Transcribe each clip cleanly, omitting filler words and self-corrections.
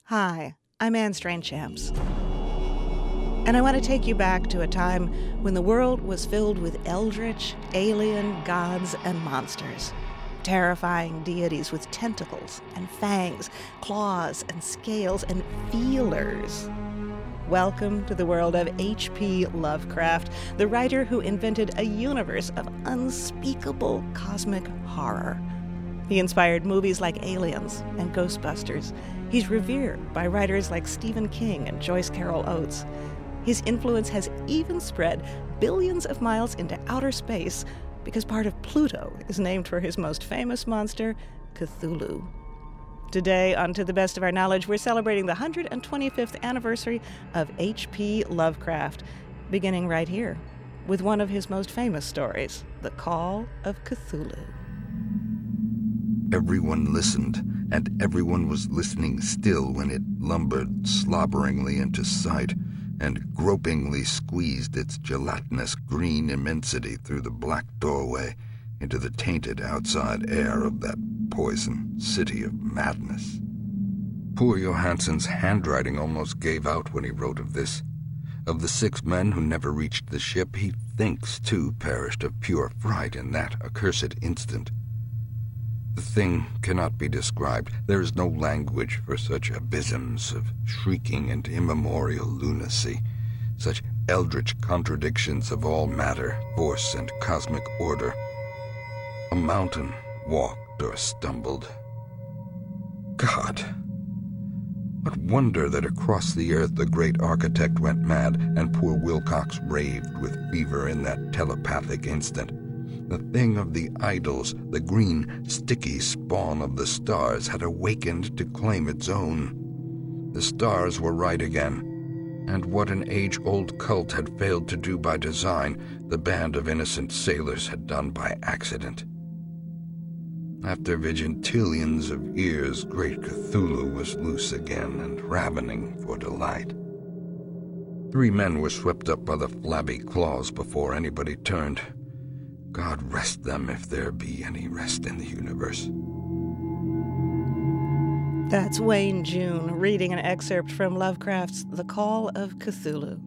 Hi, I'm Anne Strainchamps. And I want to take you back to a time when the world was filled with eldritch, alien gods and monsters. Terrifying deities with tentacles and fangs, claws and scales and feelers. Welcome to the world of H.P. Lovecraft, the writer who invented a universe of unspeakable cosmic horror. He inspired movies like Aliens and Ghostbusters. He's revered by writers like Stephen King and Joyce Carol Oates. His influence has even spread billions of miles into outer space because part of Pluto is named for his most famous monster, Cthulhu. Today, on To the Best of Our Knowledge, we're celebrating the 125th anniversary of H.P. Lovecraft, beginning right here with one of his most famous stories, The Call of Cthulhu. Everyone listened, and everyone was listening still when it lumbered slobberingly into sight and gropingly squeezed its gelatinous green immensity through the black doorway into the tainted outside air of that poison city of madness. Poor Johansen's handwriting almost gave out when he wrote of this. Of the 6 men who never reached the ship, he thinks 2 perished of pure fright in that accursed instant. The thing cannot be described. There is no language for such abysms of shrieking and immemorial lunacy, such eldritch contradictions of all matter, force, and cosmic order. A mountain walked or stumbled. God! What wonder that across the earth the great architect went mad and poor Wilcox raved with fever in that telepathic instant. The thing of the idols, the green, sticky spawn of the stars, had awakened to claim its own. The stars were right again, and what an age-old cult had failed to do by design, the band of innocent sailors had done by accident. After vigintillions of years, great Cthulhu was loose again and ravening for delight. 3 men were swept up by the flabby claws before anybody turned. God rest them if there be any rest in the universe. That's Wayne June reading an excerpt from Lovecraft's The Call of Cthulhu.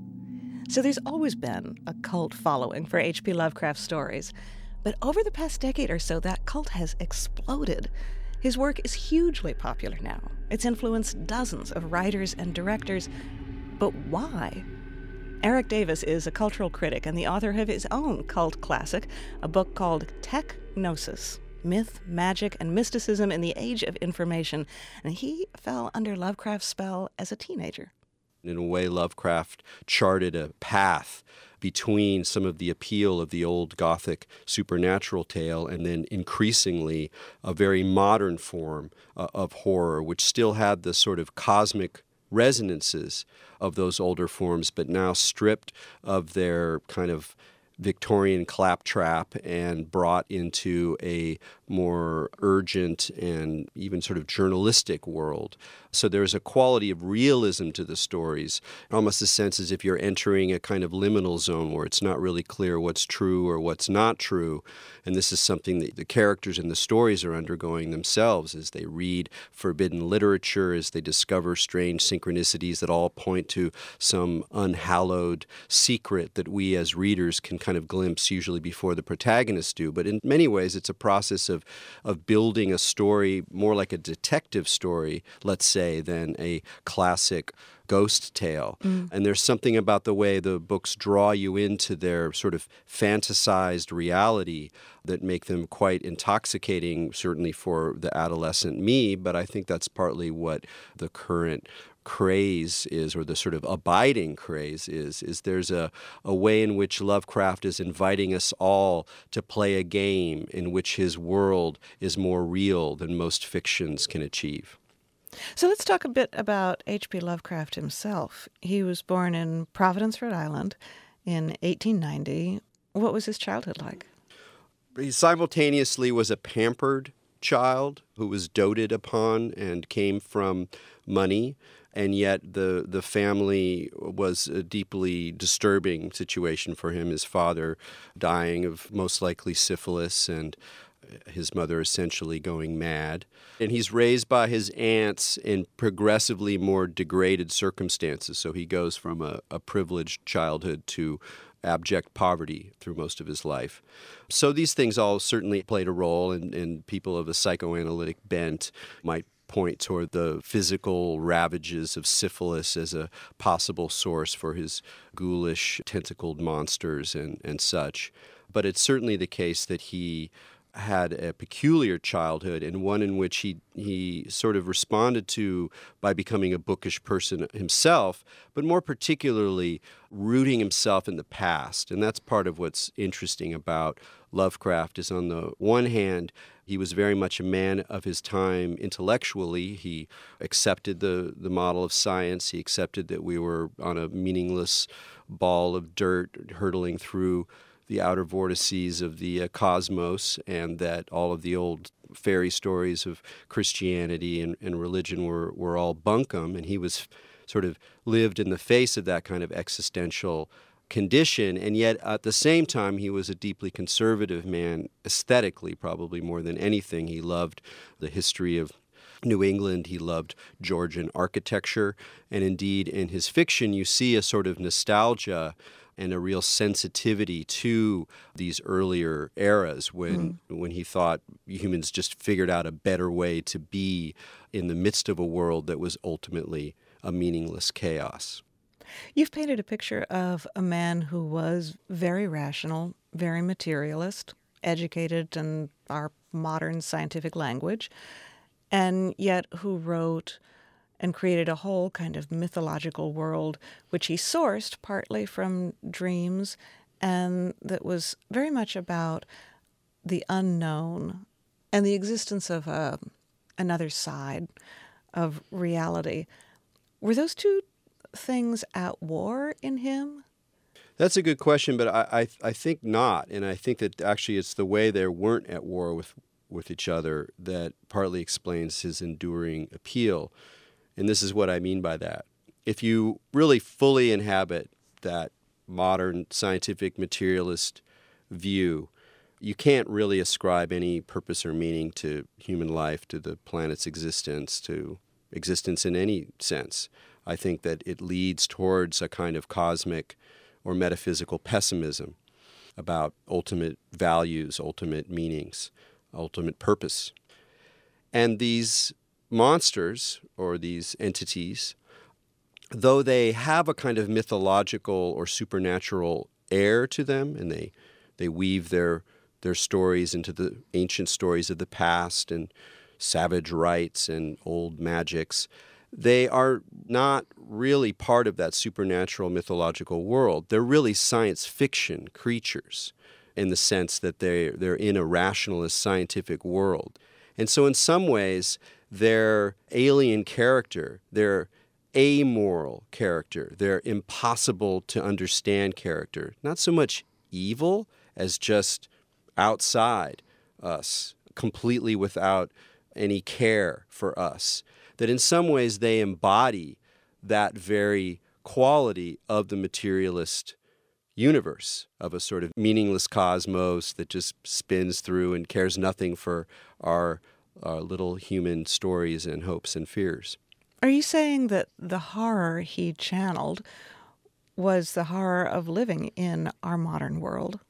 So there's always been a cult following for H.P. Lovecraft stories, but over the past decade or so, that cult has exploded. His work is hugely popular now. It's influenced dozens of writers and directors. But why? Eric Davis is a cultural critic and the author of his own cult classic, a book called Techgnosis: Myth, Magic, and Mysticism in the Age of Information. And he fell under Lovecraft's spell as a teenager. In a way, Lovecraft charted a path between some of the appeal of the old Gothic supernatural tale and then increasingly a very modern form of horror, which still had the sort of cosmic resonances of those older forms, but now stripped of their kind of Victorian claptrap and brought into a more urgent and even sort of journalistic world. So there's a quality of realism to the stories, almost a sense as if you're entering a kind of liminal zone where it's not really clear what's true or what's not true. And this is something that the characters in the stories are undergoing themselves as they read forbidden literature, as they discover strange synchronicities that all point to some unhallowed secret that we as readers can kind of glimpse usually before the protagonists do. But in many ways, it's a process of building a story more like a detective story, let's say, than a classic ghost tale. And there's something about the way the books draw you into their sort of fantasized reality that make them quite intoxicating, certainly for the adolescent me, but I think that's partly what the current craze is, or the sort of abiding craze is there's a way in which Lovecraft is inviting us all to play a game in which his world is more real than most fictions can achieve. So let's talk a bit about H.P. Lovecraft himself. He was born in Providence, Rhode Island in 1890. What was his childhood like? He simultaneously was a pampered child who was doted upon and came from money, and yet the family was a deeply disturbing situation for him. His father dying of most likely syphilis, and his mother essentially going mad. And he's raised by his aunts in progressively more degraded circumstances. So he goes from a privileged childhood to abject poverty through most of his life. So these things all certainly played a role, and people of a psychoanalytic bent might point toward the physical ravages of syphilis as a possible source for his ghoulish tentacled monsters and such. But it's certainly the case that he had a peculiar childhood, and one in which he sort of responded to by becoming a bookish person himself, but more particularly rooting himself in the past. And that's part of what's interesting about Lovecraft is, on the one hand, he was very much a man of his time intellectually. He accepted the model of science. He accepted that we were on a meaningless ball of dirt hurtling through the outer vortices of the cosmos, and that all of the old fairy stories of Christianity and religion were all bunkum, and he was sort of lived in the face of that kind of existential condition, and yet at the same time he was a deeply conservative man aesthetically, probably more than anything. He loved the history of New England. He loved Georgian architecture, and indeed in his fiction you see a sort of nostalgia and a real sensitivity to these earlier eras when he thought humans just figured out a better way to be in the midst of a world that was ultimately a meaningless chaos. You've painted a picture of a man who was very rational, very materialist, educated in our modern scientific language, and yet who wrote and created a whole kind of mythological world, which he sourced partly from dreams, and that was very much about the unknown and the existence of another side of reality. Were those two things at war in him? That's a good question, but I think not. And I think that actually it's the way they weren't at war with each other that partly explains his enduring appeal. And this is what I mean by that. If you really fully inhabit that modern scientific materialist view, you can't really ascribe any purpose or meaning to human life, to the planet's existence, to existence in any sense. I think that it leads towards a kind of cosmic or metaphysical pessimism about ultimate values, ultimate meanings, ultimate purpose. And these monsters, or these entities, though they have a kind of mythological or supernatural air to them, and they weave their stories into the ancient stories of the past and savage rites and old magics, they are not really part of that supernatural mythological world. They're really science fiction creatures in the sense that they're in a rationalist scientific world. And so in some ways, their alien character, their amoral character, their impossible to understand character, not so much evil as just outside us, completely without any care for us, that in some ways they embody that very quality of the materialist universe, of a sort of meaningless cosmos that just spins through and cares nothing for our little human stories and hopes and fears. Are you saying that the horror he channeled was the horror of living in our modern world?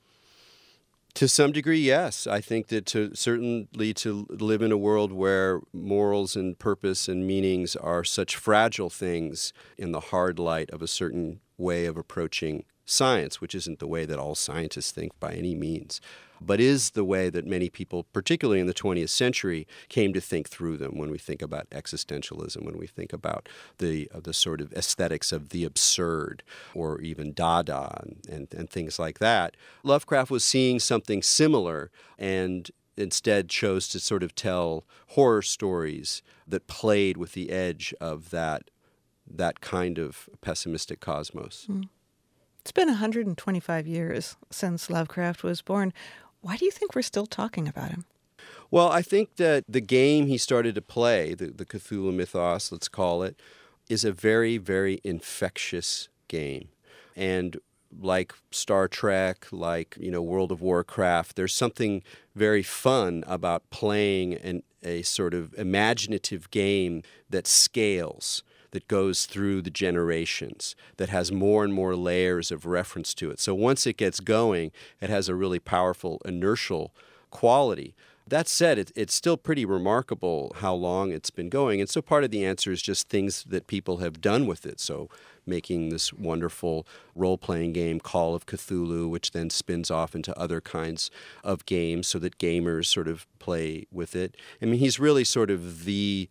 To some degree, yes. I think that certainly to live in a world where morals and purpose and meanings are such fragile things in the hard light of a certain way of approaching science, which isn't the way that all scientists think by any means, but is the way that many people, particularly in the 20th century, came to think through them when we think about existentialism, when we think about the sort of aesthetics of the absurd, or even Dada and things like that. Lovecraft was seeing something similar and instead chose to sort of tell horror stories that played with the edge of that kind of pessimistic cosmos. Mm. It's been 125 years since Lovecraft was born. Why do you think we're still talking about him? Well, I think that the game he started to play, the Cthulhu mythos, let's call it, is a very, very infectious game. And like Star Trek, like, World of Warcraft, there's something very fun about playing a sort of imaginative game that scales, that goes through the generations, that has more and more layers of reference to it. So once it gets going, it has a really powerful inertial quality. That said, it's still pretty remarkable how long it's been going. And so part of the answer is just things that people have done with it. So making this wonderful role-playing game, Call of Cthulhu, which then spins off into other kinds of games so that gamers sort of play with it. I mean, he's really sort of the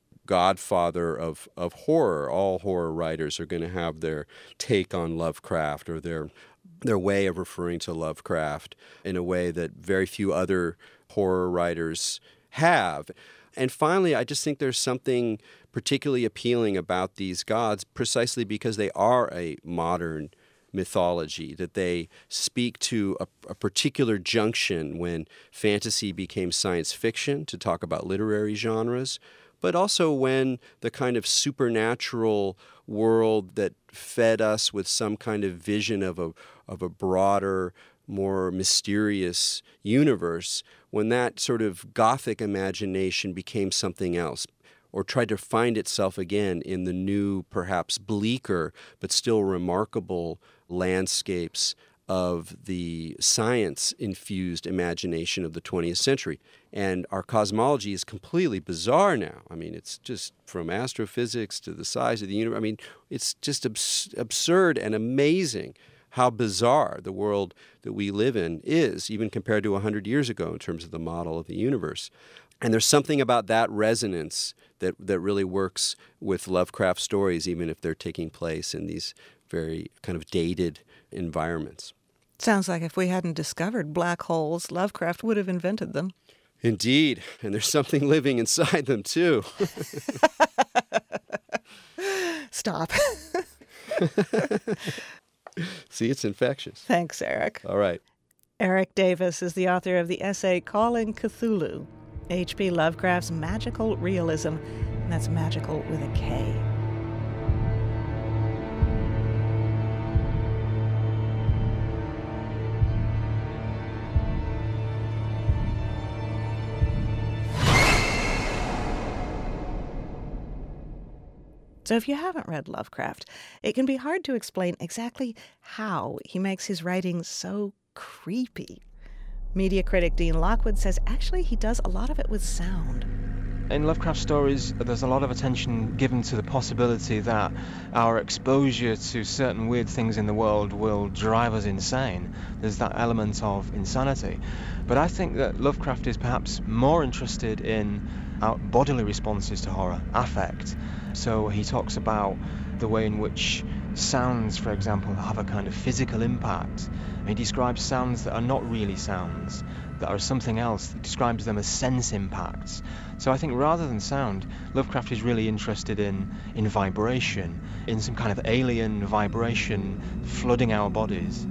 godfather of horror. All horror writers are going to have their take on Lovecraft or their way of referring to Lovecraft in a way that very few other horror writers have. And finally, I just think there's something particularly appealing about these gods precisely because they are a modern mythology, that they speak to a particular junction when fantasy became science fiction, to talk about literary genres, but also when the kind of supernatural world that fed us with some kind of vision of a broader, more mysterious universe, when that sort of Gothic imagination became something else, or tried to find itself again in the new, perhaps bleaker, but still remarkable landscapes of the science-infused imagination of the 20th century. And our cosmology is completely bizarre now. I mean, it's just from astrophysics to the size of the universe. I mean, it's just absurd and amazing how bizarre the world that we live in is, even compared to 100 years ago in terms of the model of the universe. And there's something about that resonance that really works with Lovecraft stories, even if they're taking place in these very kind of dated environments. Sounds like if we hadn't discovered black holes, Lovecraft would have invented them. Indeed. And there's something living inside them, too. Stop. See, it's infectious. Thanks, Eric. All right. Eric Davis is the author of the essay Calling Cthulhu, H.P. Lovecraft's magical realism, and that's magical with a K. So if you haven't read Lovecraft, it can be hard to explain exactly how he makes his writing so creepy. Media critic Dean Lockwood says actually he does a lot of it with sound. In Lovecraft stories, there's a lot of attention given to the possibility that our exposure to certain weird things in the world will drive us insane. There's that element of insanity. But I think that Lovecraft is perhaps more interested in our bodily responses to horror, affect. So he talks about the way in which sounds, for example, have a kind of physical impact. And he describes sounds that are not really sounds, that are something else. He describes them as sense impacts. So I think rather than sound, Lovecraft is really interested in vibration, in some kind of alien vibration flooding our bodies.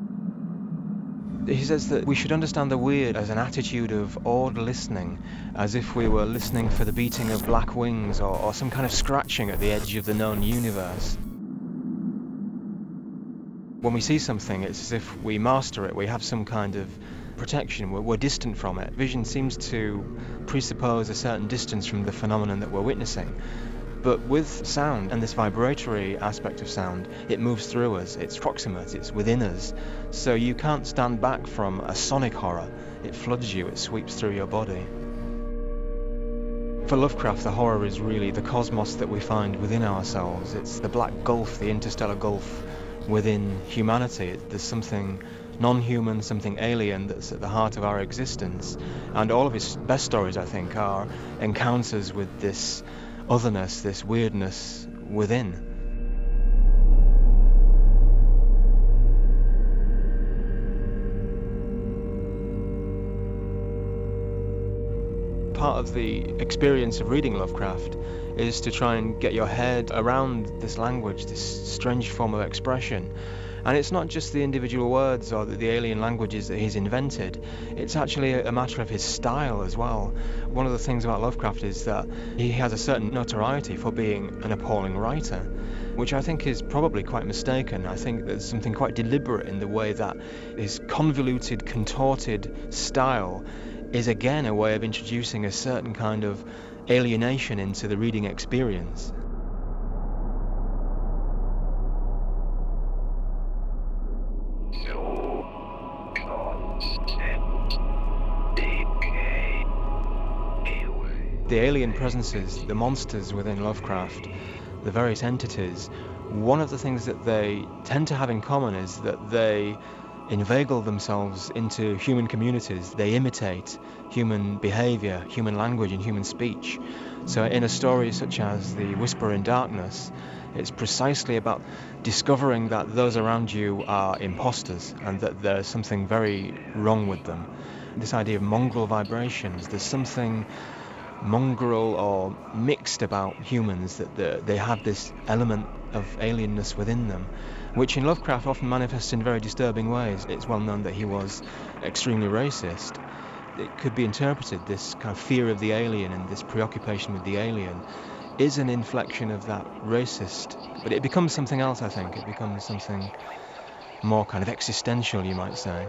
He says that we should understand the weird as an attitude of awed listening, as if we were listening for the beating of black wings or some kind of scratching at the edge of the known universe. When we see something, it's as if we master it, we have some kind of protection, we're distant from it. Vision seems to presuppose a certain distance from the phenomenon that we're witnessing. But with sound and this vibratory aspect of sound, it moves through us, it's proximate, it's within us. So you can't stand back from a sonic horror. It floods you, it sweeps through your body. For Lovecraft, the horror is really the cosmos that we find within ourselves. It's the black gulf, the interstellar gulf within humanity. There's something non-human, something alien that's at the heart of our existence. And all of his best stories, I think, are encounters with this otherness, this weirdness within. Part of the experience of reading Lovecraft is to try and get your head around this language, this strange form of expression. And it's not just the individual words or the alien languages that he's invented, it's actually a matter of his style as well. One of the things about Lovecraft is that he has a certain notoriety for being an appalling writer, which I think is probably quite mistaken. I think there's something quite deliberate in the way that his convoluted, contorted style is again a way of introducing a certain kind of alienation into the reading experience. The alien presences, the monsters within Lovecraft, the various entities, one of the things that they tend to have in common is that they inveigle themselves into human communities. They imitate human behavior, human language, and human speech. So in a story such as The Whisper in Darkness, it's precisely about discovering that those around you are imposters and that there's something very wrong with them. This idea of mongrel vibrations, there's something mongrel or mixed about humans, that they have this element of alienness within them, which in Lovecraft often manifests in very disturbing ways. It's well known that he was extremely racist. It could be interpreted, this kind of fear of the alien and this preoccupation with the alien is an inflection of that racist, but it becomes something else, I think. It becomes something more kind of existential, you might say.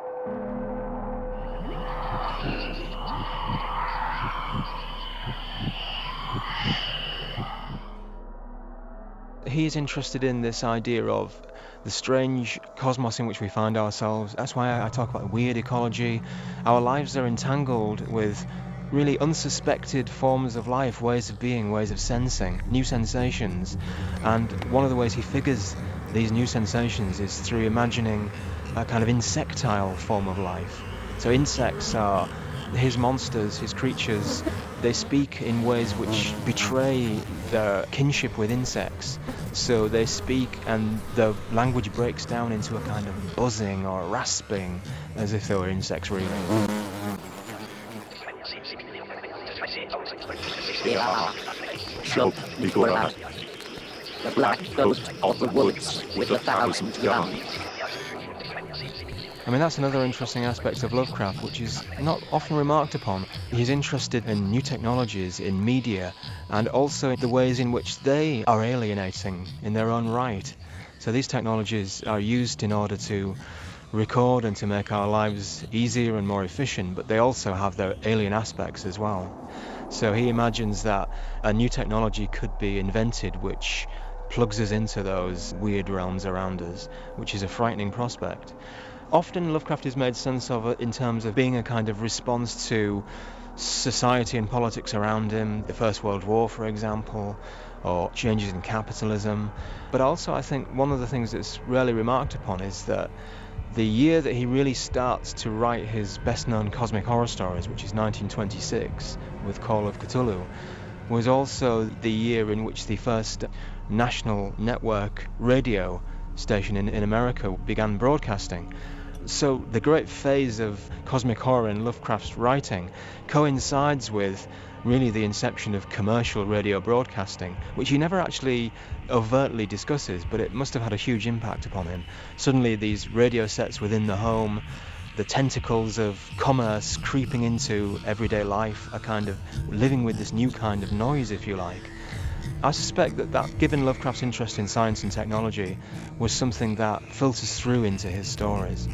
He is interested in this idea of the strange cosmos in which we find ourselves. That's why I talk about weird ecology. Our lives are entangled with really unsuspected forms of life, ways of being, ways of sensing, new sensations. And one of the ways he figures these new sensations is through imagining a kind of insectile form of life. So insects are his monsters, his creatures. They speak in ways which betray their kinship with insects. So they speak and the language breaks down into a kind of buzzing or rasping, as if they were insects really. The black ghost of the woods with 1,000 young. I mean, that's another interesting aspect of Lovecraft, which is not often remarked upon. He's interested in new technologies, in media, and also in the ways in which they are alienating in their own right. So these technologies are used in order to record and to make our lives easier and more efficient, but they also have their alien aspects as well. So he imagines that a new technology could be invented which plugs us into those weird realms around us, which is a frightening prospect. Often Lovecraft is made sense of in terms of being a kind of response to society and politics around him, the First World War, for example, or changes in capitalism. But also I think one of the things that's rarely remarked upon is that the year that he really starts to write his best-known cosmic horror stories, which is 1926 with Call of Cthulhu, was also the year in which the first national network radio station in America began broadcasting. So the great phase of cosmic horror in Lovecraft's writing coincides with really the inception of commercial radio broadcasting, which he never actually overtly discusses, but it must have had a huge impact upon him. Suddenly these radio sets within the home, the tentacles of commerce creeping into everyday life, are kind of living with this new kind of noise, if you like. I suspect that given Lovecraft's interest in science and technology, was something that filters through into his stories.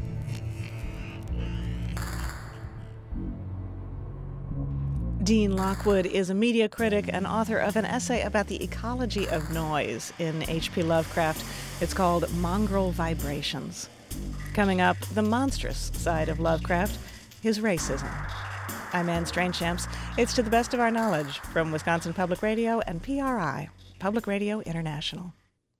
Dean Lockwood is a media critic and author of an essay about the ecology of noise in H.P. Lovecraft. It's called Mongrel Vibrations. Coming up, the monstrous side of Lovecraft, his racism. I'm Anne Strainchamps. It's To the Best of Our Knowledge from Wisconsin Public Radio and PRI, Public Radio International.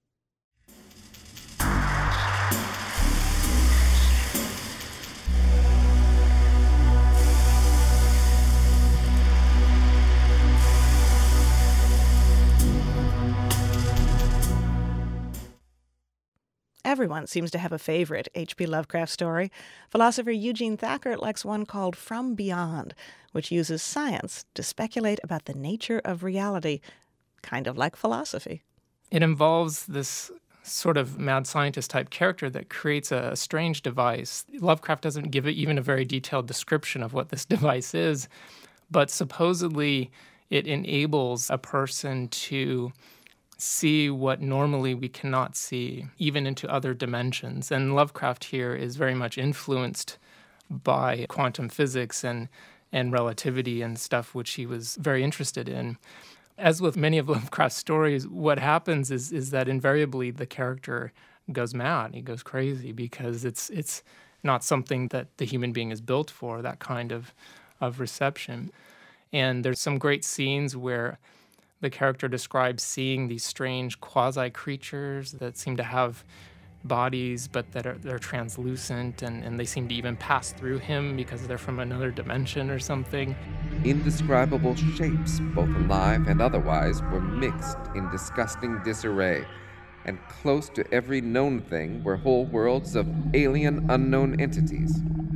Everyone seems to have a favorite H.P. Lovecraft story. Philosopher Eugene Thacker likes one called From Beyond, which uses science to speculate about the nature of reality, kind of like philosophy. It involves this sort of mad scientist type character that creates a strange device. Lovecraft doesn't give it even a very detailed description of what this device is, but supposedly it enables a person to see what normally we cannot see, even into other dimensions. And Lovecraft here is very much influenced by quantum physics and relativity and stuff, which he was very interested in. As with many of Lovecraft's stories, what happens is that invariably the character goes mad. He goes crazy because it's not something that the human being is built for, that kind of reception. And there's some great scenes where the character describes seeing these strange quasi-creatures that seem to have bodies, but they're translucent, and they seem to even pass through him because they're from another dimension or something. Indescribable shapes, both alive and otherwise, were mixed in disgusting disarray, and close to every known thing were whole worlds of alien, unknown entities.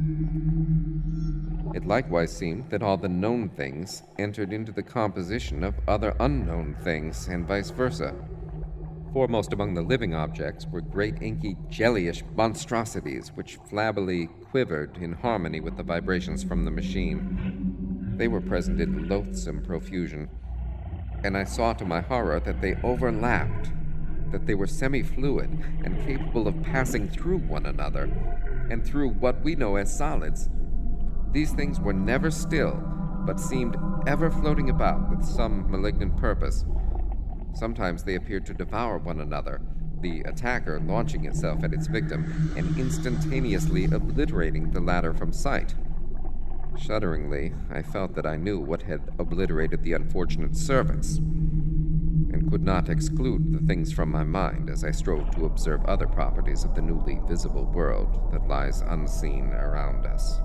It likewise seemed that all the known things entered into the composition of other unknown things, and vice versa. Foremost among the living objects were great inky, jellyish monstrosities which flabbily quivered in harmony with the vibrations from the machine. They were present in loathsome profusion, and I saw to my horror that they overlapped, that they were semi-fluid and capable of passing through one another, and through what we know as solids. These things were never still, but seemed ever floating about with some malignant purpose. Sometimes they appeared to devour one another, the attacker launching itself at its victim and instantaneously obliterating the latter from sight. Shudderingly, I felt that I knew what had obliterated the unfortunate servants, and could not exclude the things from my mind as I strove to observe other properties of the newly visible world that lies unseen around us.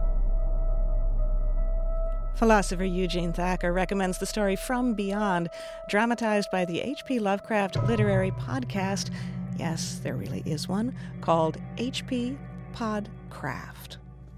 Philosopher Eugene Thacker recommends the story From Beyond, dramatized by the H.P. Lovecraft Literary Podcast. Yes, there really is one, called H.P. Podcraft.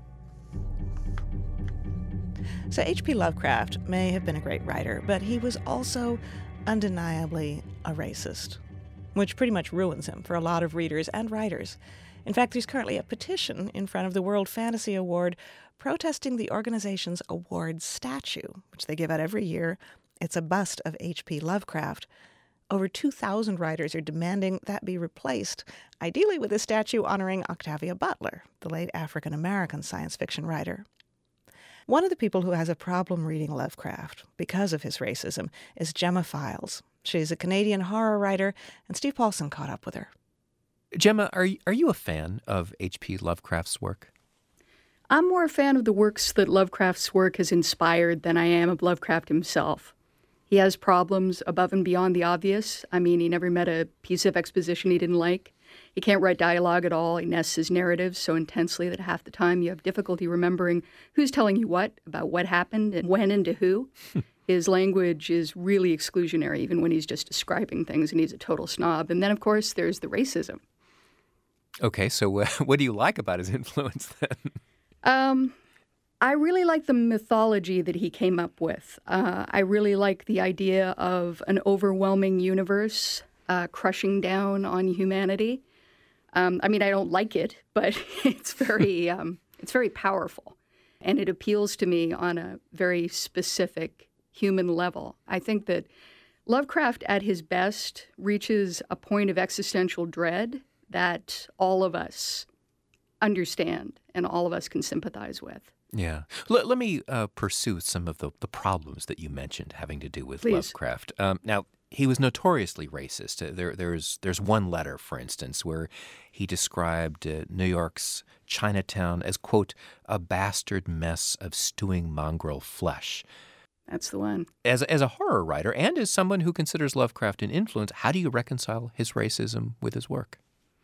So H.P. Lovecraft may have been a great writer, but he was also undeniably a racist, which pretty much ruins him for a lot of readers and writers. In fact, there's currently a petition in front of the World Fantasy Award protesting the organization's award statue, which they give out every year. It's a bust of H.P. Lovecraft. Over 2,000 writers are demanding that be replaced, ideally with a statue honoring Octavia Butler, the late African-American science fiction writer. One of the people who has a problem reading Lovecraft because of his racism is Gemma Files. She's a Canadian horror writer, and Steve Paulson caught up with her. Gemma, are you a fan of H.P. Lovecraft's work? I'm more a fan of the works that Lovecraft's work has inspired than I am of Lovecraft himself. He has problems above and beyond the obvious. I mean, he never met a piece of exposition he didn't like. He can't write dialogue at all. He nests his narratives so intensely that half the time you have difficulty remembering who's telling you what, about what happened, and when and to who. His language is really exclusionary, even when he's just describing things, and he's a total snob. And then, of course, there's the racism. Okay, so what do you like about his influence then? I really like the mythology that he came up with. I really like the idea of an overwhelming universe crushing down on humanity. I mean, I don't like it, but it's very powerful, and it appeals to me on a very specific human level. I think that Lovecraft, at his best, reaches a point of existential dread that all of us understand and all of us can sympathize with. Yeah. Let me pursue some of the problems that you mentioned having to do with Please. Lovecraft. Now, he was notoriously racist. There's one letter, for instance, where he described New York's Chinatown as, quote, a bastard mess of stewing mongrel flesh. That's the one. As a horror writer and as someone who considers Lovecraft an influence, how do you reconcile his racism with his work?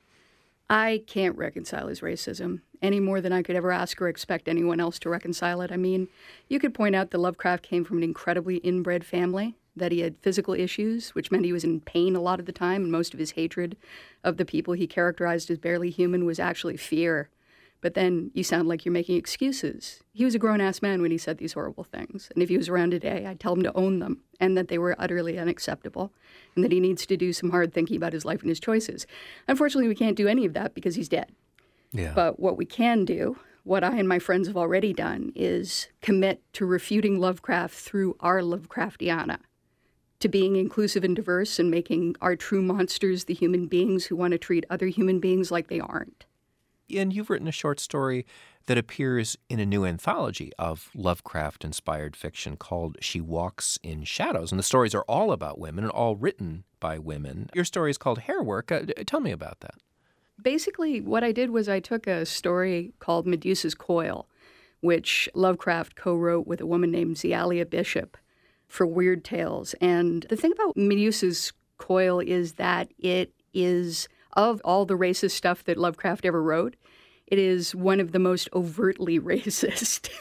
I can't reconcile his racism any more than I could ever ask or expect anyone else to reconcile it. I mean, you could point out that Lovecraft came from an incredibly inbred family, that he had physical issues, which meant he was in pain a lot of the time, and most of his hatred of the people he characterized as barely human was actually fear. but then you sound like you're making excuses. He was a grown-ass man when he said these horrible things. And if he was around today, I'd tell him to own them and that they were utterly unacceptable and that he needs to do some hard thinking about his life and his choices. Unfortunately, we can't do any of that because he's dead. Yeah. But what we can do, what I and my friends have already done, is commit to refuting Lovecraft through our Lovecraftiana, to being inclusive and diverse and making our true monsters the human beings who want to treat other human beings like they aren't. And you've written a short story that appears in a new anthology of Lovecraft-inspired fiction called She Walks in Shadows. And the stories are all about women and all written by women. Your story is called Hair Work. Tell me about that. Basically, what I did was I took a story called Medusa's Coil, which Lovecraft co-wrote with a woman named Zealia Bishop for Weird Tales. And the thing about Medusa's Coil is that it is, of all the racist stuff that Lovecraft ever wrote, it is one of the most overtly racist.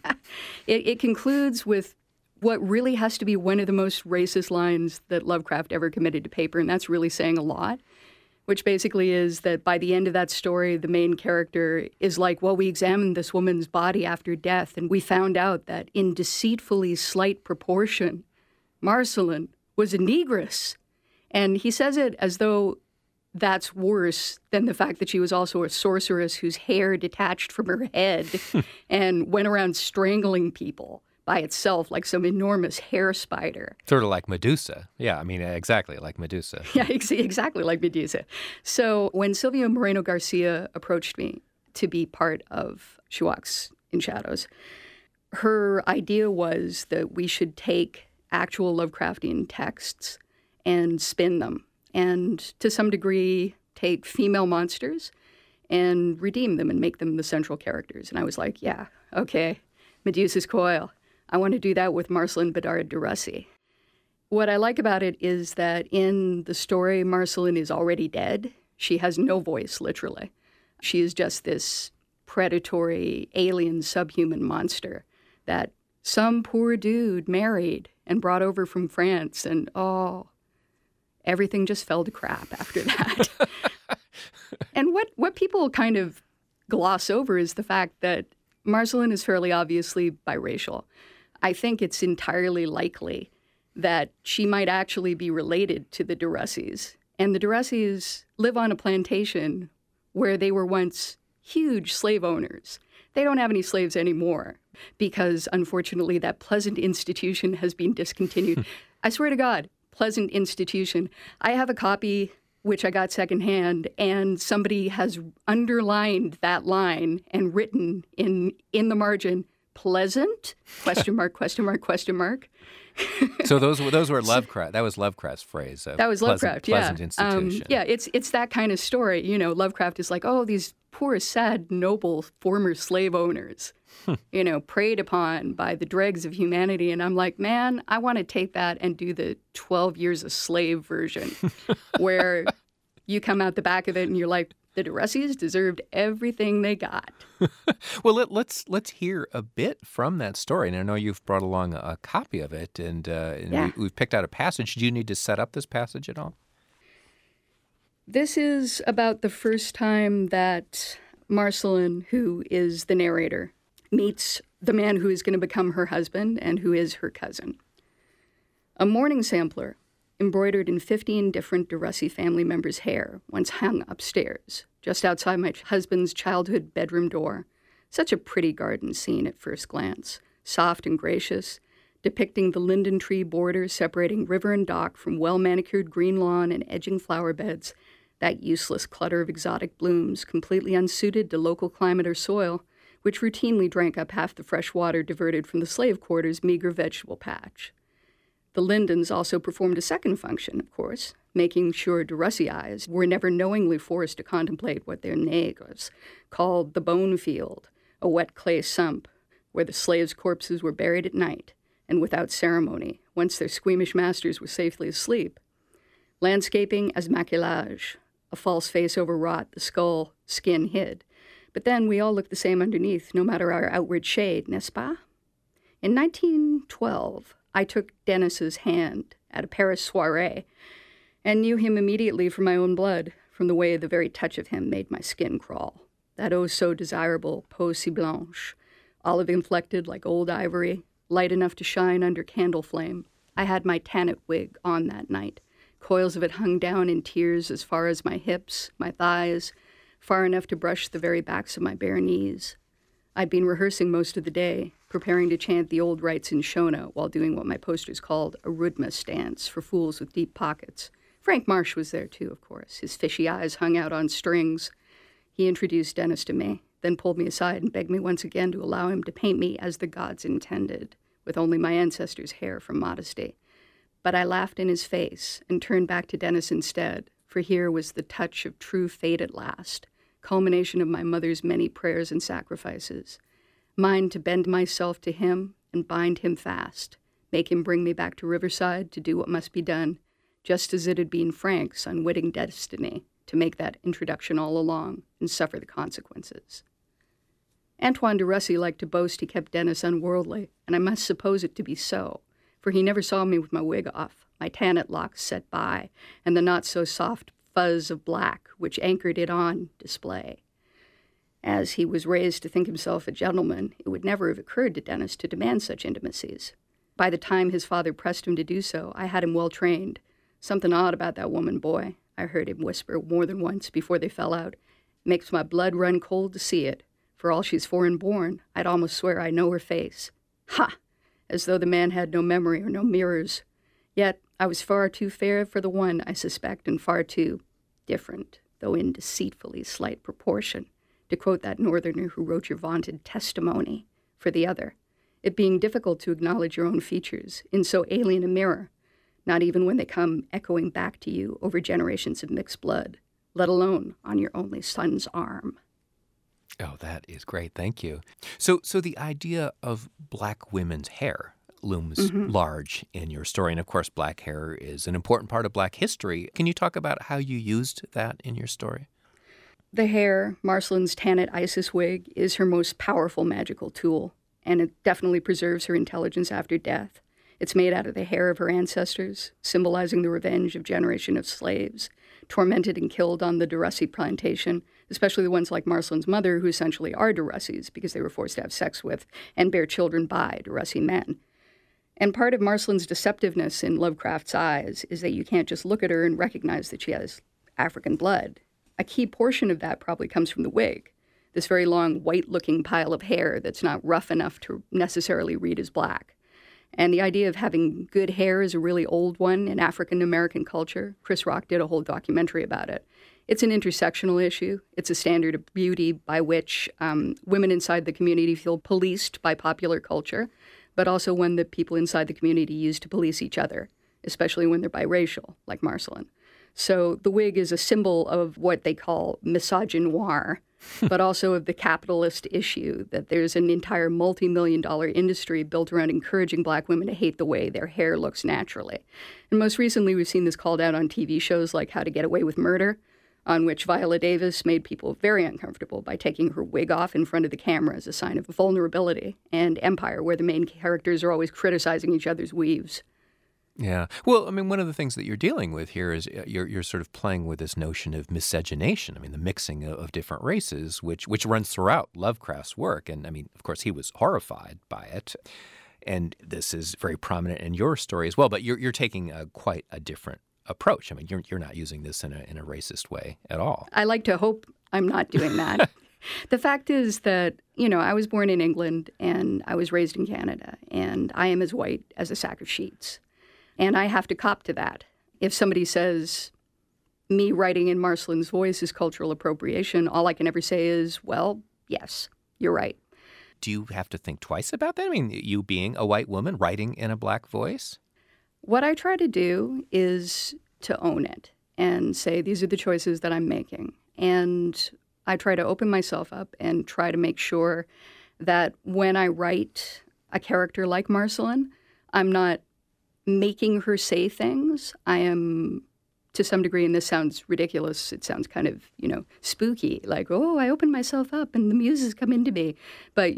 It concludes with what really has to be one of the most racist lines that Lovecraft ever committed to paper, and that's really saying a lot, which basically is that by the end of that story, the main character is like, well, we examined this woman's body after death, and we found out that in deceitfully slight proportion, Marceline was a negress. And he says it as though that's worse than the fact that she was also a sorceress whose hair detached from her head and went around strangling people by itself like some enormous hair spider. Sort of like Medusa. Yeah, I mean, exactly like Medusa. Yeah, exactly like Medusa. So when Silvia Moreno Garcia approached me to be part of She Walks in Shadows, her idea was that we should take actual Lovecraftian texts and spin them, and to some degree take female monsters and redeem them and make them the central characters. And I was like, yeah, okay, Medusa's Coil. I want to do that with Marceline Bedard de Russi. What I like about it is that in the story, Marceline is already dead. She has no voice, literally. She is just this predatory, alien, subhuman monster that some poor dude married and brought over from France, and everything just fell to crap after that. And what people kind of gloss over is the fact that Marceline is fairly obviously biracial. I think it's entirely likely that she might actually be related to the de Russis. And the de Russis live on a plantation where they were once huge slave owners. They don't have any slaves anymore because, unfortunately, that pleasant institution has been discontinued. I swear to God, pleasant institution. I have a copy which I got secondhand, and somebody has underlined that line and written in the margin, pleasant, question mark, question mark, question mark. So those were Lovecraft. That was Lovecraft's phrase. That was Lovecraft, pleasant institution. Yeah, it's that kind of story. You know, Lovecraft is like, oh, these poor, sad, noble former slave owners, preyed upon by the dregs of humanity. And I'm like, man, I want to take that and do the 12 Years a Slave version, where you come out the back of it and you're like, the de Russis deserved everything they got. Well, let's hear a bit from that story. And I know you've brought along a copy of it, and we've picked out a passage. Do you need to set up this passage at all? This is about the first time that Marceline, who is the narrator, meets the man who is going to become her husband and who is her cousin. A mourning sampler embroidered in 15 different de Russi family members' hair once hung upstairs, just outside my husband's childhood bedroom door. Such a pretty garden scene at first glance, soft and gracious, depicting the linden tree border separating river and dock from well-manicured green lawn and edging flower beds, that useless clutter of exotic blooms, completely unsuited to local climate or soil, which routinely drank up half the fresh water diverted from the slave quarters' meager vegetable patch. The lindens also performed a second function, of course, making sure de Russi eyes were never knowingly forced to contemplate what their neighbors called the bone field, a wet clay sump, where the slaves' corpses were buried at night, and without ceremony, once their squeamish masters were safely asleep. Landscaping as maquillage, a false face overwrought, the skull, skin hid. But then we all look the same underneath, no matter our outward shade, n'est-ce pas? In 1912, I took Dennis's hand at a Paris soirée and knew him immediately from my own blood, from the way the very touch of him made my skin crawl. that oh so desirable peau si blanche, olive inflected like old ivory, light enough to shine under candle flame. I had my tannet wig on that night. Coils of it hung down in tiers as far as my hips, my thighs, far enough to brush the very backs of my bare knees. I'd been rehearsing most of the day, preparing to chant the old rites in Shona while doing what my posters called a Rudmas dance for fools with deep pockets. Frank Marsh was there too, of course. His fishy eyes hung out on strings. He introduced Dennis to me, then pulled me aside and begged me once again to allow him to paint me as the gods intended, with only my ancestors' hair from modesty. But I laughed in his face and turned back to Dennis instead, for here was the touch of true fate at last, culmination of my mother's many prayers and sacrifices, mine to bend myself to him and bind him fast, make him bring me back to Riverside to do what must be done, just as it had been Frank's unwitting destiny to make that introduction all along and suffer the consequences. Antoine de Russy liked to boast he kept Dennis unworldly, and I must suppose it to be so, for he never saw me with my wig off, my tannet locks set by, and the not-so-soft fuzz of black which anchored it on display. As he was raised to think himself a gentleman, it would never have occurred to Dennis to demand such intimacies. By the time his father pressed him to do so, I had him well trained. Something odd about that woman, boy, I heard him whisper more than once before they fell out. Makes my blood run cold to see it. For all she's foreign-born, I'd almost swear I know her face. Ha! As though the man had no memory or no mirrors. Yet I was far too fair for the one, I suspect, and far too different, though in deceitfully slight proportion, to quote that northerner who wrote your vaunted testimony, for the other, it being difficult to acknowledge your own features in so alien a mirror, not even when they come echoing back to you over generations of mixed blood, let alone on your only son's arm. Oh, that is great. Thank you. So the idea of black women's hair looms large in your story. And of course, black hair is an important part of black history. Can you talk about how you used that in your story? The hair, Marcelin's Tannet Isis wig, is her most powerful magical tool, and it definitely preserves her intelligence after death. It's made out of the hair of her ancestors, symbolizing the revenge of generations of slaves, tormented and killed on the de Russy plantation, especially the ones like Marcelin's mother, who essentially are de Russys because they were forced to have sex with and bear children by de Russy men. And part of Marcelin's deceptiveness in Lovecraft's eyes is that you can't just look at her and recognize that she has African blood. A key portion of that probably comes from the wig, this very long, white-looking pile of hair that's not rough enough to necessarily read as black. And the idea of having good hair is a really old one in African-American culture. Chris Rock did a whole documentary about it. It's an intersectional issue. It's a standard of beauty by which women inside the community feel policed by popular culture, but also one that people inside the community use to police each other, especially when they're biracial, like Marcelin. So the wig is a symbol of what they call misogynoir, but also of the capitalist issue, that there's an entire multi-million-dollar industry built around encouraging black women to hate the way their hair looks naturally. And most recently, we've seen this called out on TV shows like How to Get Away with Murder, on which Viola Davis made people very uncomfortable by taking her wig off in front of the camera as a sign of vulnerability, and Empire, where the main characters are always criticizing each other's weaves. Yeah. Well, I mean, one of the things that you're dealing with here is you're sort of playing with this notion of miscegenation. I mean, the mixing of different races, which runs throughout Lovecraft's work. And I mean, of course, he was horrified by it. And this is very prominent in your story as well. But you're taking quite a different approach. I mean, you're not using this in a racist way at all. I like to hope I'm not doing that. The fact is that, I was born in England and I was raised in Canada, and I am as white as a sack of sheets. And I have to cop to that. If somebody says me writing in Marcelin's voice is cultural appropriation, all I can ever say is, well, yes, you're right. Do you have to think twice about that? I mean, you being a white woman writing in a black voice? What I try to do is to own it and say, these are the choices that I'm making. And I try to open myself up and try to make sure that when I write a character like Marcelin, I'm not making her say things. I am, to some degree, and this sounds ridiculous, it sounds kind of, spooky, like, oh, I open myself up and the muses come into me. But,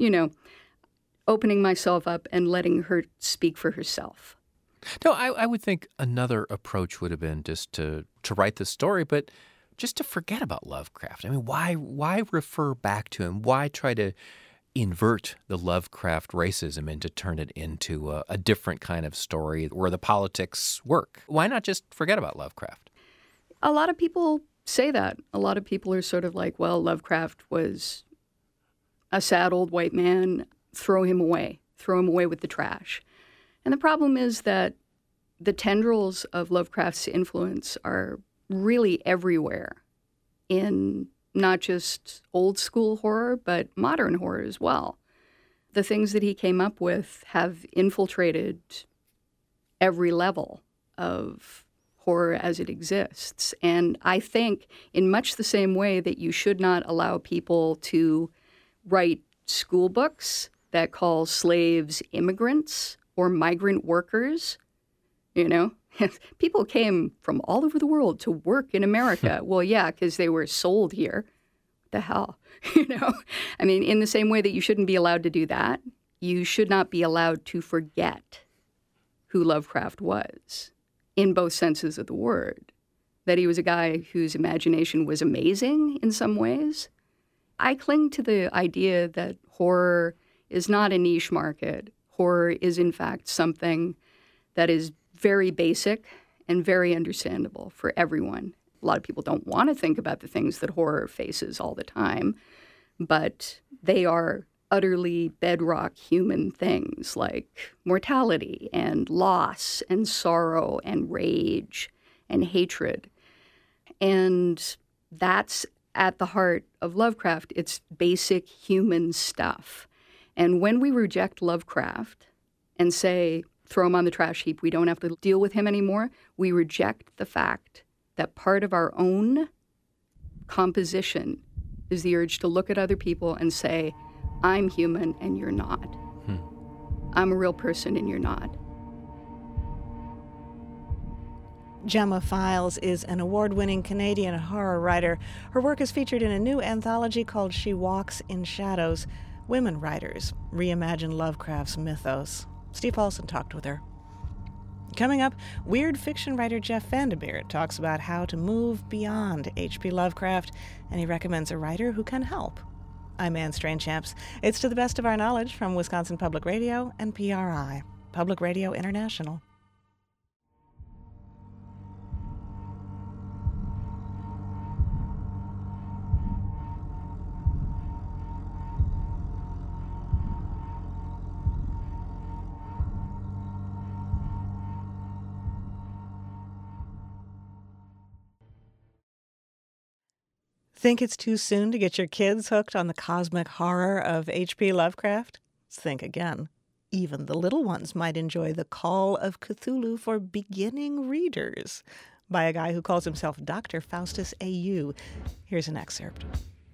opening myself up and letting her speak for herself. No, I would think another approach would have been just to write the story, but just to forget about Lovecraft? I mean, why refer back to him? Why try to invert the Lovecraft racism and to turn it into a different kind of story where the politics work? Why not just forget about Lovecraft? A lot of people say that. A lot of people are sort of like, well, Lovecraft was a sad old white man, throw him away with the trash. And the problem is that the tendrils of Lovecraft's influence are really everywhere in not just old school horror, but modern horror as well. The things that he came up with have infiltrated every level of horror as it exists. And I think in much the same way that you should not allow people to write school books that call slaves immigrants or migrant workers, you know, people came from all over the world to work in America. Well, yeah, because they were sold here. What the hell? You know, I mean, in the same way that you shouldn't be allowed to do that, you should not be allowed to forget who Lovecraft was in both senses of the word. That he was a guy whose imagination was amazing in some ways. I cling to the idea that horror is not a niche market. Horror is, in fact, something that is very basic and very understandable for everyone. A lot of people don't want to think about the things that horror faces all the time, but they are utterly bedrock human things like mortality and loss and sorrow and rage and hatred. And that's at the heart of Lovecraft. It's basic human stuff. And when we reject Lovecraft and say, throw him on the trash heap, we don't have to deal with him anymore, we reject the fact that part of our own composition is the urge to look at other people and say, I'm human and you're not. I'm a real person and you're not. Gemma Files is an award-winning Canadian horror writer. Her work is featured in a new anthology called She Walks in Shadows. Women writers reimagine Lovecraft's mythos. Steve Paulson talked with her. Coming up, weird fiction writer Jeff Vandermeer talks about how to move beyond H.P. Lovecraft, and he recommends a writer who can help. I'm Anne Strainchamps. It's to the best of our knowledge from Wisconsin Public Radio and PRI, Public Radio International. Think it's too soon to get your kids hooked on the cosmic horror of H.P. Lovecraft? Think again. Even the little ones might enjoy The Call of Cthulhu for beginning readers by a guy who calls himself Dr. Faustus A.U. Here's an excerpt.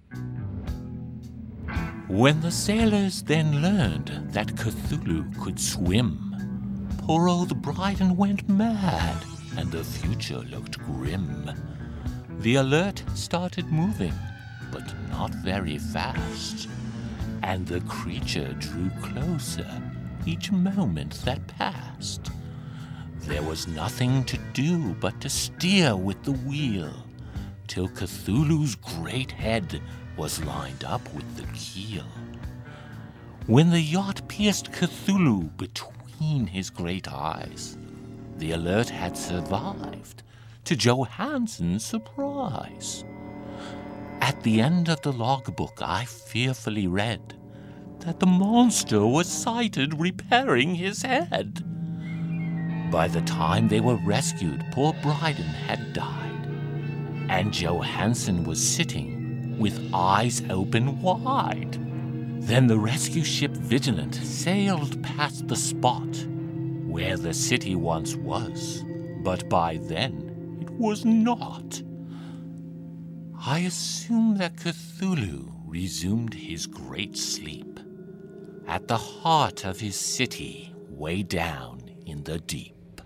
When the sailors then learned that Cthulhu could swim, poor old Bryden went mad, and the future looked grim. The Alert started moving, but not very fast, and the creature drew closer each moment that passed. There was nothing to do but to steer with the wheel, till Cthulhu's great head was lined up with the keel. When the yacht pierced Cthulhu between his great eyes, the Alert had survived, to Johansen's surprise. At the end of the logbook, I fearfully read that the monster was sighted repairing his head. By the time they were rescued, poor Bryden had died, and Johansen was sitting with eyes open wide. Then the rescue ship Vigilant sailed past the spot where the city once was, but by then was not. I assume that Cthulhu resumed his great sleep at the heart of his city, way down in the deep.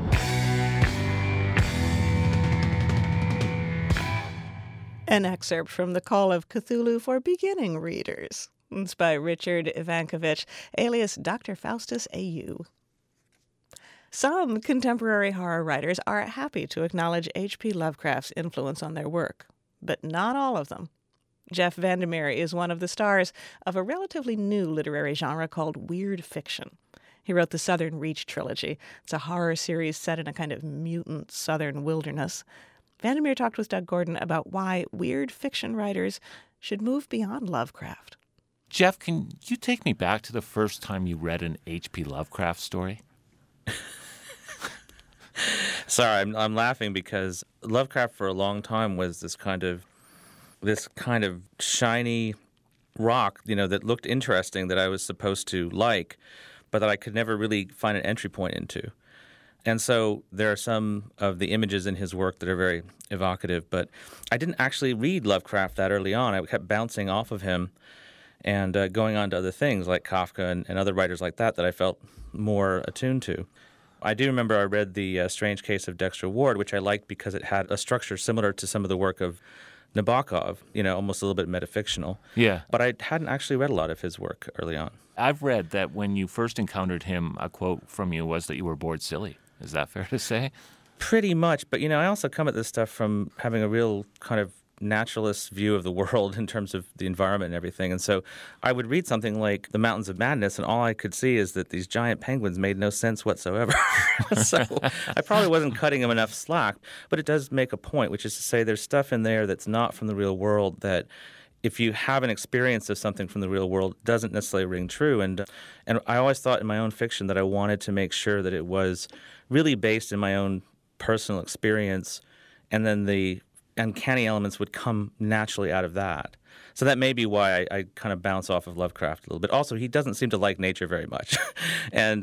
An excerpt from The Call of Cthulhu for beginning readers. It's by Richard Ivankovich, alias Dr. Faustus A.U. Some contemporary horror writers are happy to acknowledge H.P. Lovecraft's influence on their work, but not all of them. Jeff Vandermeer is one of the stars of a relatively new literary genre called weird fiction. He wrote the Southern Reach trilogy. It's a horror series set in a kind of mutant southern wilderness. Vandermeer talked with Doug Gordon about why weird fiction writers should move beyond Lovecraft. Jeff, can you take me back to the first time you read an H.P. Lovecraft story? Sorry, I'm laughing because Lovecraft for a long time was this kind of shiny rock, that looked interesting that I was supposed to like, but that I could never really find an entry point into. And so there are some of the images in his work that are very evocative, but I didn't actually read Lovecraft that early on. I kept bouncing off of him and going on to other things like Kafka and other writers like that I felt more attuned to. I do remember I read The Strange Case of Dexter Ward, which I liked because it had a structure similar to some of the work of Nabokov, almost a little bit metafictional. Yeah. But I hadn't actually read a lot of his work early on. I've read that when you first encountered him, a quote from you was that you were bored silly. Is that fair to say? Pretty much. But, I also come at this stuff from having a real kind of naturalist view of the world in terms of the environment and everything. And so I would read something like The Mountains of Madness, and all I could see is that these giant penguins made no sense whatsoever. So I probably wasn't cutting him enough slack, but it does make a point, which is to say there's stuff in there that's not from the real world that if you have an experience of something from the real world, doesn't necessarily ring true. And I always thought in my own fiction that I wanted to make sure that it was really based in my own personal experience, and then the uncanny elements would come naturally out of that. So that may be why I kind of bounce off of Lovecraft a little bit. Also, he doesn't seem to like nature very much, and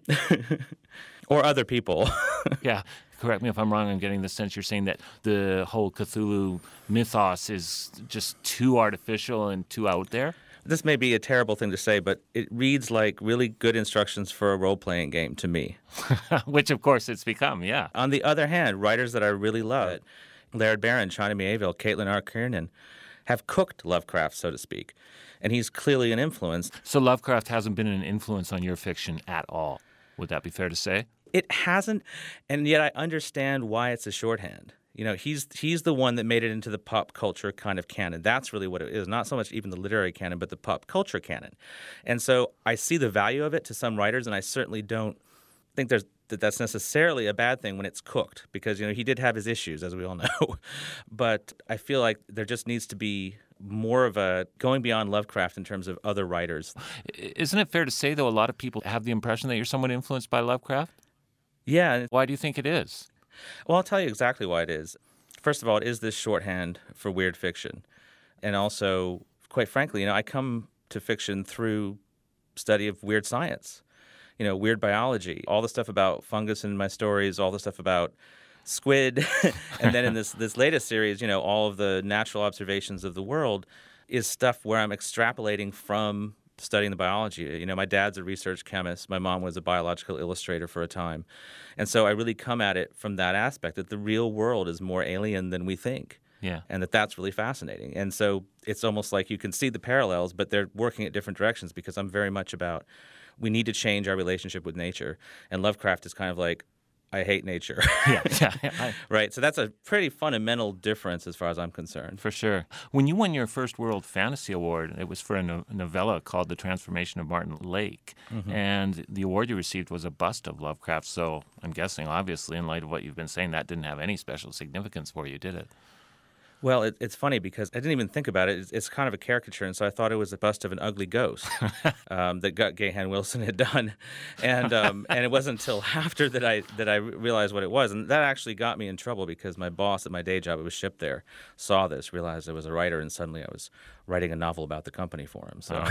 or other people. Yeah, correct me if I'm wrong. I'm getting the sense you're saying that the whole Cthulhu mythos is just too artificial and too out there. This may be a terrible thing to say, but it reads like really good instructions for a role-playing game to me. Which, of course, it's become, yeah. On the other hand, writers that I really love, Laird Barron, China Miéville, Caitlin R. Kiernan, have cooked Lovecraft, so to speak. And he's clearly an influence. So Lovecraft hasn't been an influence on your fiction at all. Would that be fair to say? It hasn't, and yet I understand why it's a shorthand. He's the one that made it into the pop culture kind of canon. That's really what it is, not so much even the literary canon, but the pop culture canon. And so I see the value of it to some writers, and I certainly don't think that's necessarily a bad thing when it's cooked, because he did have his issues, as we all know. But I feel like there just needs to be more of a going beyond Lovecraft in terms of other writers. Isn't it fair to say, though, a lot of people have the impression that you're somewhat influenced by Lovecraft? Yeah. Why do you think it is? Well, I'll tell you exactly why it is. First of all, it is this shorthand for weird fiction. And also, quite frankly, I come to fiction through study of weird science, weird biology, all the stuff about fungus in my stories, all the stuff about squid. And then in this latest series, all of the natural observations of the world is stuff where I'm extrapolating from studying the biology. My dad's a research chemist. My mom was a biological illustrator for a time. And so I really come at it from that aspect, that the real world is more alien than we think. Yeah. And that's really fascinating. And so it's almost like you can see the parallels, but they're working at different directions, because I'm very much about we need to change our relationship with nature. And Lovecraft is kind of like, I hate nature. Yeah. Right? So that's a pretty fundamental difference as far as I'm concerned. For sure. When you won your first World Fantasy Award, it was for a novella called The Transformation of Martin Lake. Mm-hmm. And the award you received was a bust of Lovecraft. So I'm guessing, obviously, in light of what you've been saying, that didn't have any special significance for you, did it? Well, it's funny because I didn't even think about it. It's kind of a caricature, and so I thought it was a bust of an ugly ghost that Gahan Wilson had done, and it wasn't until after that I realized what it was, and that actually got me in trouble because my boss at my day job, it was shipped there, saw this, realized I was a writer, and suddenly I was writing a novel about the company for him. So.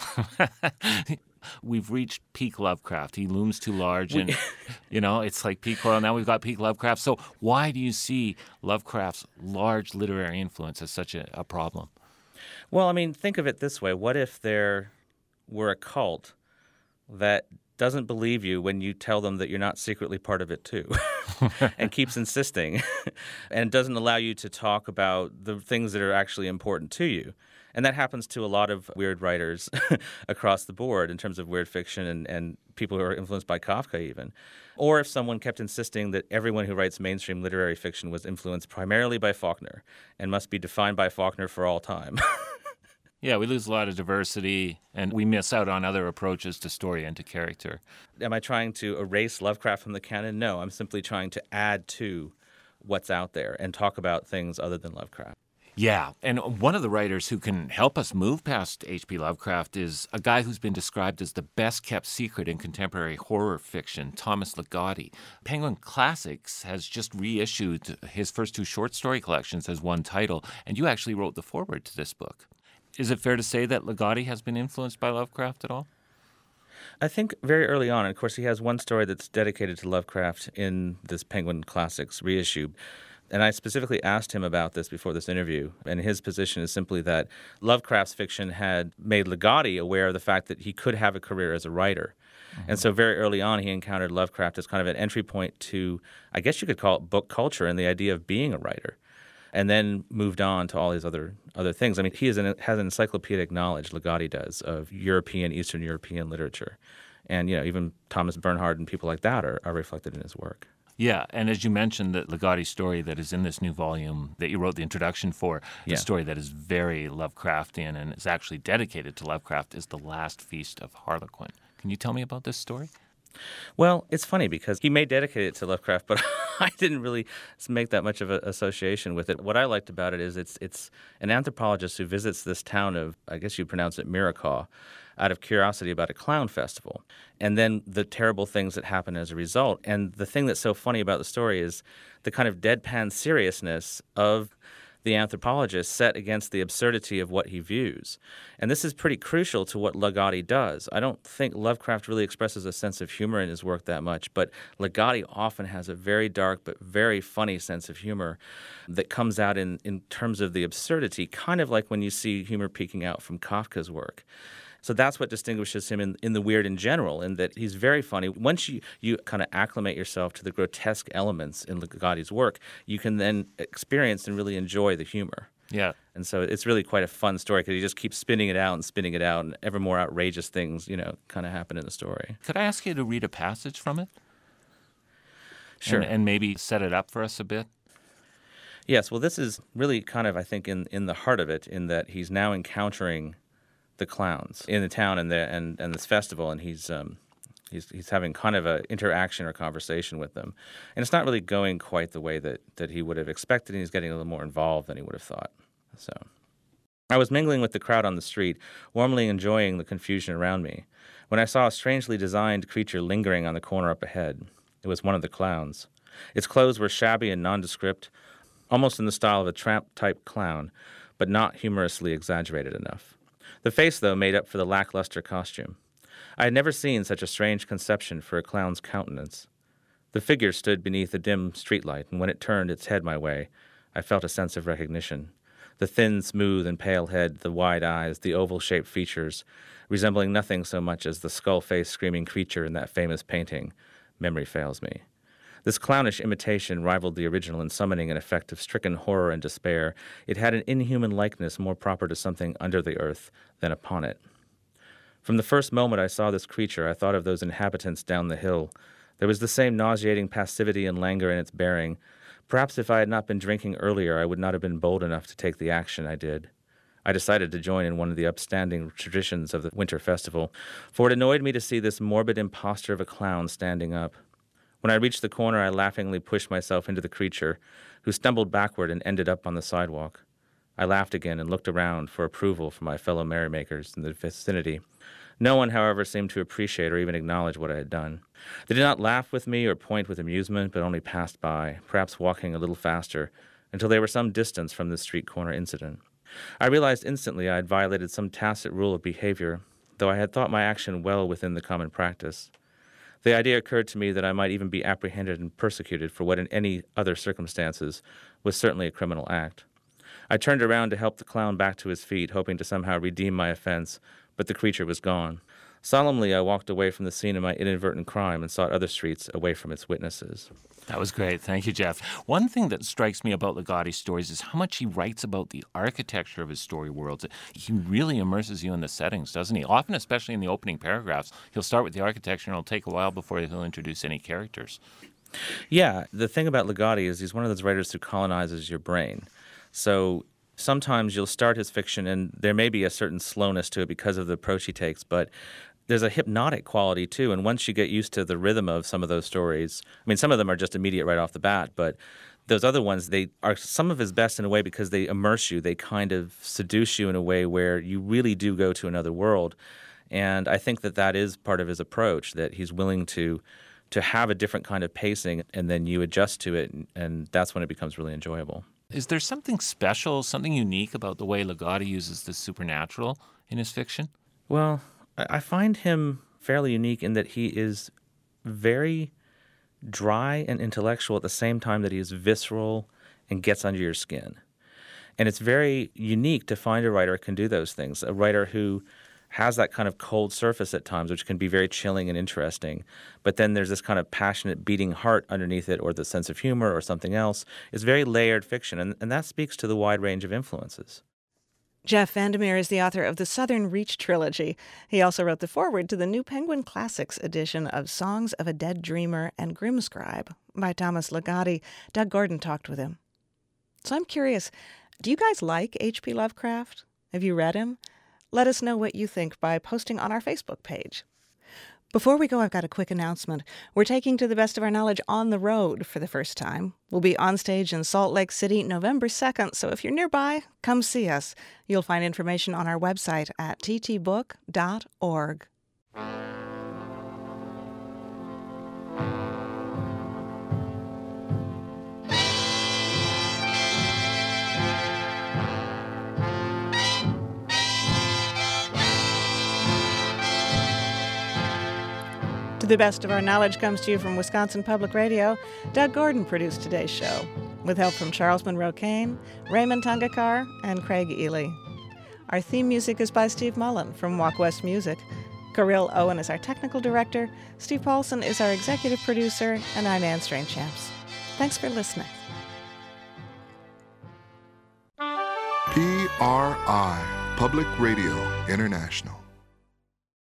We've reached peak Lovecraft. He looms too large, and it's like peak Hoyle. Now we've got peak Lovecraft. So why do you see Lovecraft's large literary influence as such a problem? Well, think of it this way. What if there were a cult that doesn't believe you when you tell them that you're not secretly part of it too? and keeps insisting and doesn't allow you to talk about the things that are actually important to you. And that happens to a lot of weird writers across the board in terms of weird fiction and people who are influenced by Kafka even. Or if someone kept insisting that everyone who writes mainstream literary fiction was influenced primarily by Faulkner and must be defined by Faulkner for all time. Yeah, we lose a lot of diversity, and we miss out on other approaches to story and to character. Am I trying to erase Lovecraft from the canon? No, I'm simply trying to add to what's out there and talk about things other than Lovecraft. Yeah, and one of the writers who can help us move past H.P. Lovecraft is a guy who's been described as the best-kept secret in contemporary horror fiction, Thomas Ligotti. Penguin Classics has just reissued his first 2 short story collections as one title, and you actually wrote the foreword to this book. Is it fair to say that Ligotti has been influenced by Lovecraft at all? I think very early on, and of course he has one story that's dedicated to Lovecraft in this Penguin Classics reissue. And I specifically asked him about this before this interview, and his position is simply that Lovecraft's fiction had made Ligotti aware of the fact that he could have a career as a writer. Mm-hmm. And so very early on, he encountered Lovecraft as kind of an entry point to, I guess you could call it book culture and the idea of being a writer, and then moved on to all these other things. I mean, he has an encyclopedic knowledge, Ligotti does, of European, Eastern European literature. And, even Thomas Bernhard and people like that are reflected in his work. Yeah, and as you mentioned, the Ligotti story that is in this new volume that you wrote the introduction for, the story that is very Lovecraftian and is actually dedicated to Lovecraft, is The Last Feast of Harlequin. Can you tell me about this story? Well, it's funny because he may dedicate it to Lovecraft, but I didn't really make that much of an association with it. What I liked about it is it's an anthropologist who visits this town of, I guess you'd pronounce it Miracaw, out of curiosity about a clown festival, and then the terrible things that happen as a result. And the thing that's so funny about the story is the kind of deadpan seriousness of the anthropologist set against the absurdity of what he views. And this is pretty crucial to what Ligotti does. I don't think Lovecraft really expresses a sense of humor in his work that much, but Ligotti often has a very dark but very funny sense of humor that comes out in terms of the absurdity, kind of like when you see humor peeking out from Kafka's work. So that's what distinguishes him in the weird in general, in that he's very funny. Once you kind of acclimate yourself to the grotesque elements in Ligotti's work, you can then experience and really enjoy the humor. Yeah. And so it's really quite a fun story because he just keeps spinning it out, and ever more outrageous things, kind of happen in the story. Could I ask you to read a passage from it? Sure. And maybe set it up for us a bit? Yes. Well, this is really kind of, I think, in the heart of it, in that he's now encountering the clowns in the town and this festival, and he's having kind of an interaction or conversation with them, and it's not really going quite the way that he would have expected, and he's getting a little more involved than he would have thought. So I was mingling with the crowd on the street, warmly enjoying the confusion around me, when I saw a strangely designed creature lingering on the corner up ahead. It was one of the clowns. Its clothes were shabby and nondescript, almost in the style of a tramp-type clown, but not humorously exaggerated enough. The face, though, made up for the lackluster costume. I had never seen such a strange conception for a clown's countenance. The figure stood beneath a dim streetlight, and when it turned its head my way, I felt a sense of recognition. The thin, smooth, and pale head, the wide eyes, the oval-shaped features, resembling nothing so much as the skull-faced screaming creature in that famous painting. Memory fails me. This clownish imitation rivaled the original in summoning an effect of stricken horror and despair. It had an inhuman likeness more proper to something under the earth than upon it. From the first moment I saw this creature, I thought of those inhabitants down the hill. There was the same nauseating passivity and languor in its bearing. Perhaps if I had not been drinking earlier, I would not have been bold enough to take the action I did. I decided to join in one of the upstanding traditions of the winter festival, for it annoyed me to see this morbid impostor of a clown standing up. When I reached the corner, I laughingly pushed myself into the creature, who stumbled backward and ended up on the sidewalk. I laughed again and looked around for approval from my fellow merrymakers in the vicinity. No one, however, seemed to appreciate or even acknowledge what I had done. They did not laugh with me or point with amusement, but only passed by, perhaps walking a little faster, until they were some distance from the street corner incident. I realized instantly I had violated some tacit rule of behavior, though I had thought my action well within the common practice. The idea occurred to me that I might even be apprehended and persecuted for what in any other circumstances was certainly a criminal act. I turned around to help the clown back to his feet, hoping to somehow redeem my offense, but the creature was gone. Solemnly, I walked away from the scene of my inadvertent crime and sought other streets away from its witnesses. That was great. Thank you, Jeff. One thing that strikes me about Ligotti's stories is how much he writes about the architecture of his story worlds. He really immerses you in the settings, doesn't he? Often, especially in the opening paragraphs, he'll start with the architecture and it'll take a while before he'll introduce any characters. Yeah, the thing about Ligotti is he's one of those writers who colonizes your brain. So sometimes you'll start his fiction and there may be a certain slowness to it because of the approach he takes, but there's a hypnotic quality too, and once you get used to the rhythm of some of those stories, I mean, some of them are just immediate right off the bat, but those other ones, they are some of his best in a way because they immerse you, they kind of seduce you in a way where you really do go to another world, and I think that is part of his approach, that he's willing to have a different kind of pacing, and then you adjust to it, and that's when it becomes really enjoyable. Is there something special, something unique about the way Ligotti uses the supernatural in his fiction? Well, I find him fairly unique in that he is very dry and intellectual at the same time that he is visceral and gets under your skin. And it's very unique to find a writer who can do those things, a writer who has that kind of cold surface at times, which can be very chilling and interesting. But then there's this kind of passionate beating heart underneath it, or the sense of humor or something else. It's very layered fiction, and that speaks to the wide range of influences. Jeff Vandermeer is the author of the Southern Reach trilogy. He also wrote the foreword to the New Penguin Classics edition of Songs of a Dead Dreamer and Grimscribe by Thomas Ligotti. Doug Gordon talked with him. So I'm curious, do you guys like H.P. Lovecraft? Have you read him? Let us know what you think by posting on our Facebook page. Before we go, I've got a quick announcement. We're taking To the Best of Our Knowledge on the road for the first time. We'll be on stage in Salt Lake City November 2nd, so if you're nearby, come see us. You'll find information on our website at ttbook.org. To the Best of Our Knowledge comes to you from Wisconsin Public Radio. Doug Gordon produced today's show, with help from Charles Monroe Kane, Raymond Tungakar, and Craig Ely. Our theme music is by Steve Mullen from Walk West Music. Kirill Owen is our technical director, Steve Paulson is our executive producer, and I'm Anne Strainchamps. Thanks for listening. PRI, Public Radio International.